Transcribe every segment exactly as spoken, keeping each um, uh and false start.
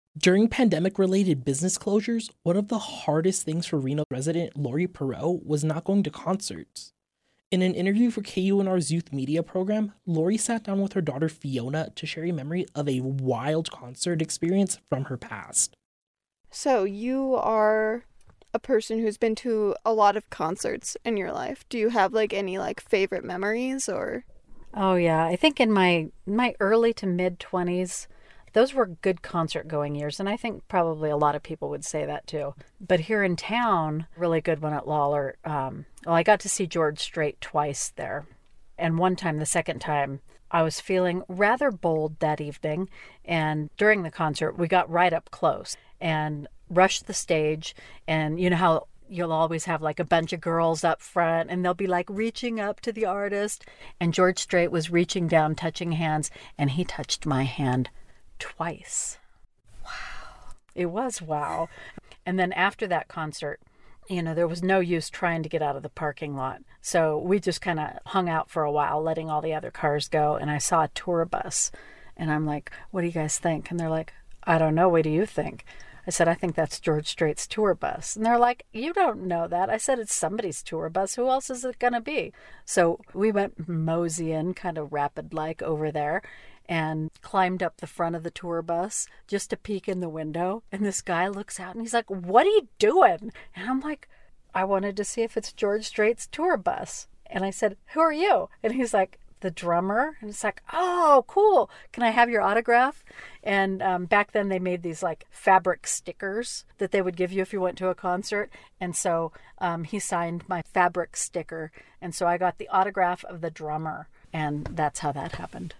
During pandemic-related business closures, one of the hardest things for Reno resident Lori Perot was not going to concerts. In an interview for K U N R's youth media program, Lori sat down with her daughter Fiona to share a memory of a wild concert experience from her past. So you are a person who's been to a lot of concerts in your life. Do you have like any like favorite memories or? Oh yeah, I think in my my early to mid twenties, those were good concert going years, and I think probably a lot of people would say that too. But here in town, really good one at Lawler. Um, well, I got to see George Strait twice there, and one time, the second time, I was feeling rather bold that evening, and during the concert, we got right up close and rushed the stage, and you know how you'll always have like a bunch of girls up front and they'll be like reaching up to the artist, and George Strait was reaching down, touching hands, and he touched my hand twice. Wow. It was wow. And then after that concert, you know, there was no use trying to get out of the parking lot. So we just kind of hung out for a while, letting all the other cars go. And I saw a tour bus and I'm like, what do you guys think? And they're like, I don't know. What do you think? I said, I think that's George Strait's tour bus. And they're like, you don't know that. I said, it's somebody's tour bus. Who else is it going to be? So we went moseying kind of rapid like over there and climbed up the front of the tour bus just to peek in the window. And this guy looks out and he's like, what are you doing? And I'm like, I wanted to see if it's George Strait's tour bus. And I said, who are you? And he's like, the drummer. And it's like, oh, cool. Can I have your autograph? And um, back then they made these like fabric stickers that they would give you if you went to a concert. And so um, he signed my fabric sticker. And so I got the autograph of the drummer. And that's how that happened.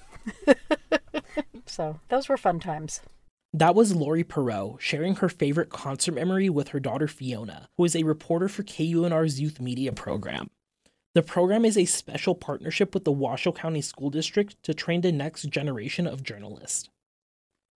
So those were fun times. That was Lori Perot sharing her favorite concert memory with her daughter Fiona, who is a reporter for K U N R's youth media program. The program is a special partnership with the Washoe County School District to train the next generation of journalists.